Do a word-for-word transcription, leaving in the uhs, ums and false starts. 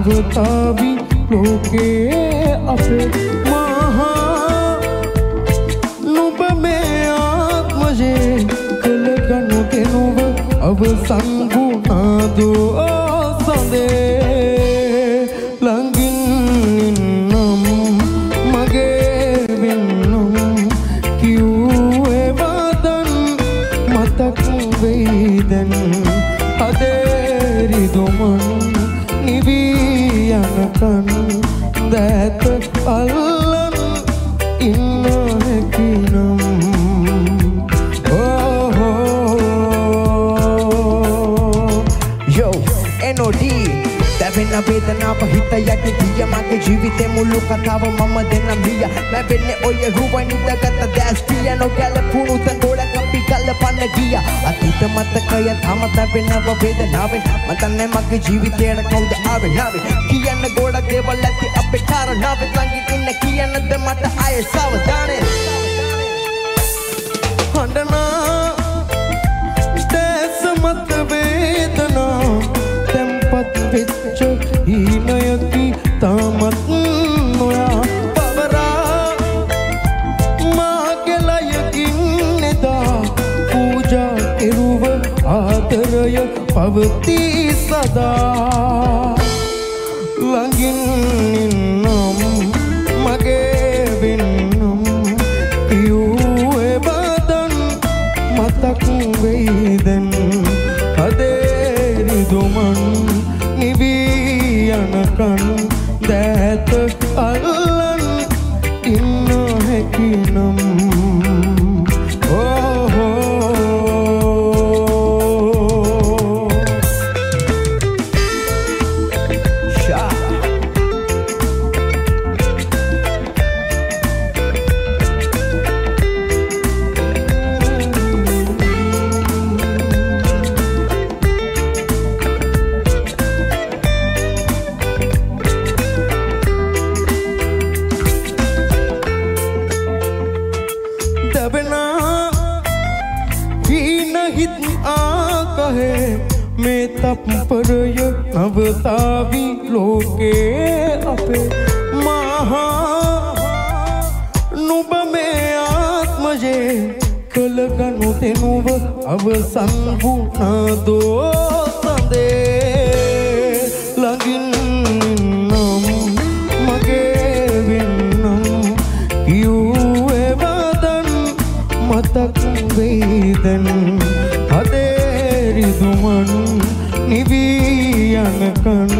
නවතාවි ලෝකේ අපේ මහා නුඹ මේ ආත්මයේ කළගනු දෙනුව අවසන් වුණාදෝ සඳේ ළඟින් ඉන්නම් මගේ වෙන්නම් කිව්වේ වදන් මතක් වෙයිදන් අදේ රිදුමන් නිවී යනකන් දැත අල්ලන් ඉන්න හැකිනම් වෙන වේදනාව හිත යටි ගිය මගේ ජීවිතේ මුළු කතාව මම දෙන්න මිය මම වෙන්නේ ඔය රුවනින්දගත දැස් පිය නොගැලපුණු තංගොඩක් අපි කල්පන්න ගිය අතීත මතකය තම තැවෙනව වේදනාවෙන් මතන්නේ මගේ ජීවිතේට කවුද ආවේ නාවේ කියන්න ගොඩක් දේවල් ඇති අපේ කාරණාවෙන් ළඟින් ඉන්න කියන්නද මට ආයේ සවදානේ හඬනා දැස් මත වේදනා tempat වෙච්ච හීනයකි තාමත් නොයා පවරා මාගේ ලයකින් එදා පූජා කෙරුව ආදරය පවතී සදා ළඟින් ඉන්නම් මගේ වෙන්නම් කිව්වේ බදන් මතක් වෙයිදන් අදේ රිදුමන් නිවී යනකන් දැත අල්ලන් ඉන්න හැකිනම් මේ තප්පරය නවතාවි ලෝකේ අපේ මහා නුඹ මේ ආත්මයේ කළගනු දෙනුව අවසන් වුණාදෝ සඳේ ළඟින් ඉන්නම් මගේ වෙන්නම් කිව්වේ වදන් මතක් වෙයිදන් අදේ රිදුමන් නිවී යනකන්